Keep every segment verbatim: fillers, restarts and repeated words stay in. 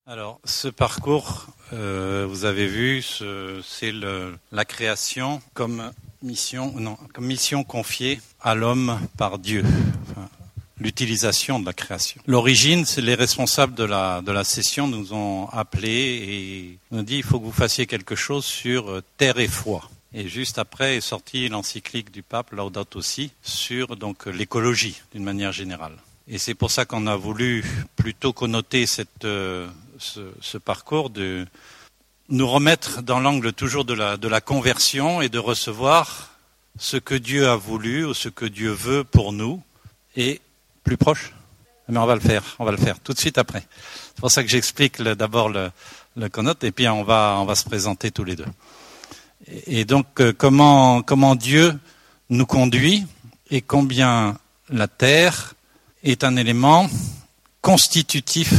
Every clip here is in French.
Alors, ce parcours, euh, vous avez vu, ce, c'est le, la création comme mission, non, comme mission confiée à l'homme par Dieu. Enfin, l'utilisation de la création. L'origine, c'est les responsables de la de la session nous ont appelés et nous ont dit il faut que vous fassiez quelque chose sur terre et foi. Et juste après est sortie l'encyclique du pape Laudato Si sur donc l'écologie d'une manière générale. Et c'est pour ça qu'on a voulu plutôt connoter cette euh, ce, ce parcours de nous remettre dans l'angle toujours de la de la conversion et de recevoir ce que Dieu a voulu ou ce que Dieu veut pour nous et plus proche, mais on va le faire, on va le faire tout de suite après. C'est pour ça que j'explique le, d'abord le, le connote et puis on va on va se présenter tous les deux. Et, et donc euh, comment comment Dieu nous conduit et combien la terre est un élément constitutif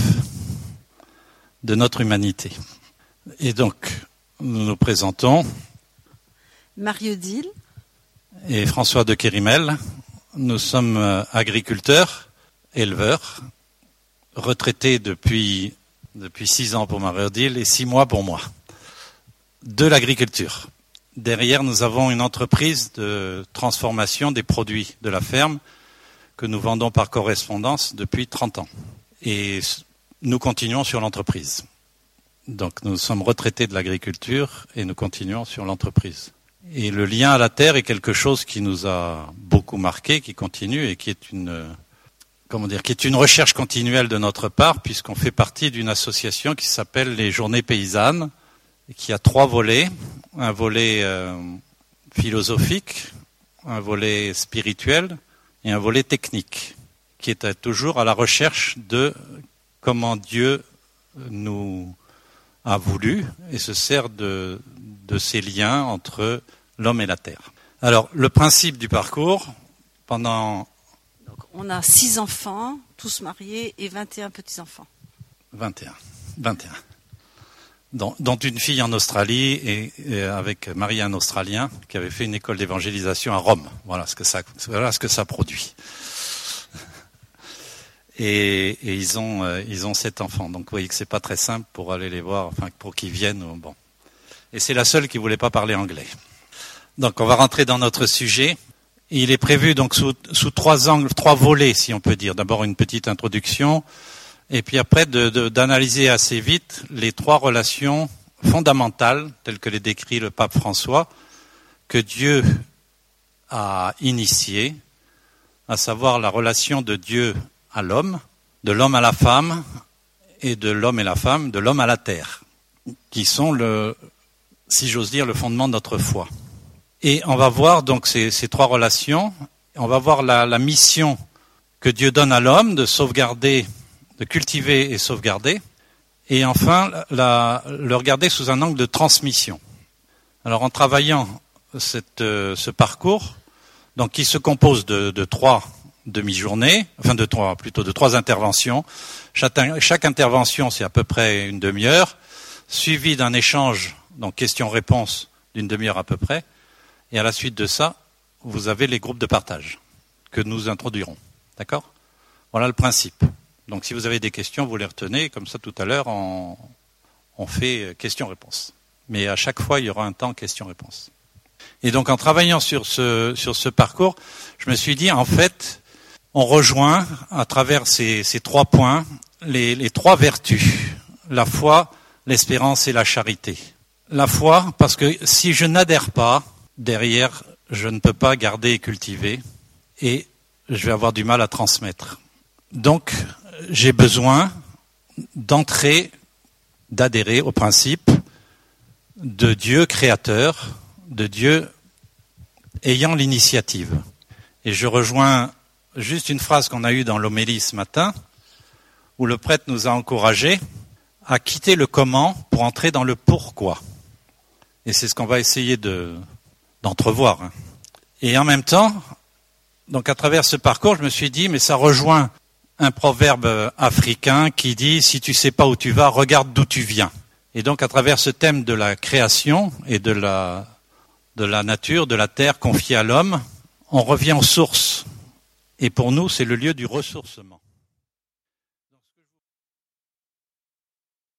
de notre humanité. Et donc nous nous présentons Marie-Odile et François de Kérimel. Nous sommes agriculteurs, éleveurs, retraités depuis depuis six ans pour Marie-Odile et six mois pour moi, de l'agriculture. Derrière, nous avons une entreprise de transformation des produits de la ferme que nous vendons par correspondance depuis trente ans. Et nous continuons sur l'entreprise. Donc nous sommes retraités de l'agriculture et nous continuons sur l'entreprise. Et le lien à la terre est quelque chose qui nous a beaucoup marqué, qui continue et qui est une, comment dire, qui est une recherche continuelle de notre part, puisqu'on fait partie d'une association qui s'appelle les Journées Paysannes, et qui a trois volets, un volet euh, philosophique, un volet spirituel et un volet technique, qui est toujours à la recherche de comment Dieu nous a voulu et se sert de de ces liens entre l'homme et la terre. Alors, le principe du parcours, pendant... Donc, on a six enfants, tous mariés, et vingt et un petits-enfants. vingt et un. vingt et un. Dont, dont une fille en Australie et, et avec marié un Australien qui avait fait une école d'évangélisation à Rome. Voilà ce que ça, voilà ce que ça produit. Et, et ils ont, euh, ils ont sept enfants. Donc, vous voyez que c'est pas très simple pour aller les voir, enfin, pour qu'ils viennent. Bon. Et c'est la seule qui voulait pas parler anglais. Donc on va rentrer dans notre sujet. Il est prévu donc sous, sous trois angles, trois volets si on peut dire. D'abord une petite introduction, et puis après de, de, d'analyser assez vite les trois relations fondamentales telles que les décrit le pape François que Dieu a initiées, à savoir la relation de Dieu à l'homme, de l'homme à la femme et de l'homme et la femme, de l'homme à la terre, qui sont le si j'ose dire, le fondement de notre foi. Et on va voir donc ces, ces trois relations, on va voir la, la mission que Dieu donne à l'homme de sauvegarder, de cultiver et sauvegarder, et enfin la, le regarder sous un angle de transmission. Alors en travaillant cette, euh, ce parcours, donc qui se compose de, de trois demi-journées, enfin de trois, plutôt de trois interventions, chaque, chaque intervention c'est à peu près une demi-heure, suivi d'un échange donc questions-réponses d'une demi-heure à peu près. Et à la suite de ça, vous avez les groupes de partage que nous introduirons. D'accord ? Voilà le principe. Donc si vous avez des questions, vous les retenez. Comme ça, tout à l'heure, on, on fait questions-réponses. Mais à chaque fois, il y aura un temps questions-réponses. Et donc en travaillant sur ce, sur ce parcours, je me suis dit, en fait, on rejoint à travers ces, ces trois points les, les trois vertus. La foi, l'espérance et la charité. La foi, parce que si je n'adhère pas, derrière, je ne peux pas garder et cultiver, et je vais avoir du mal à transmettre. Donc, j'ai besoin d'entrer, d'adhérer au principe de Dieu créateur, de Dieu ayant l'initiative. Et je rejoins juste une phrase qu'on a eue dans l'homélie ce matin, où le prêtre nous a encouragés à quitter le comment pour entrer dans le pourquoi. Et c'est ce qu'on va essayer de, d'entrevoir. Et en même temps, donc à travers ce parcours, je me suis dit, mais ça rejoint un proverbe africain qui dit, si tu sais pas où tu vas, regarde d'où tu viens. Et donc à travers ce thème de la création et de la, de la nature, de la terre confiée à l'homme, on revient aux sources. Et pour nous, c'est le lieu du ressourcement.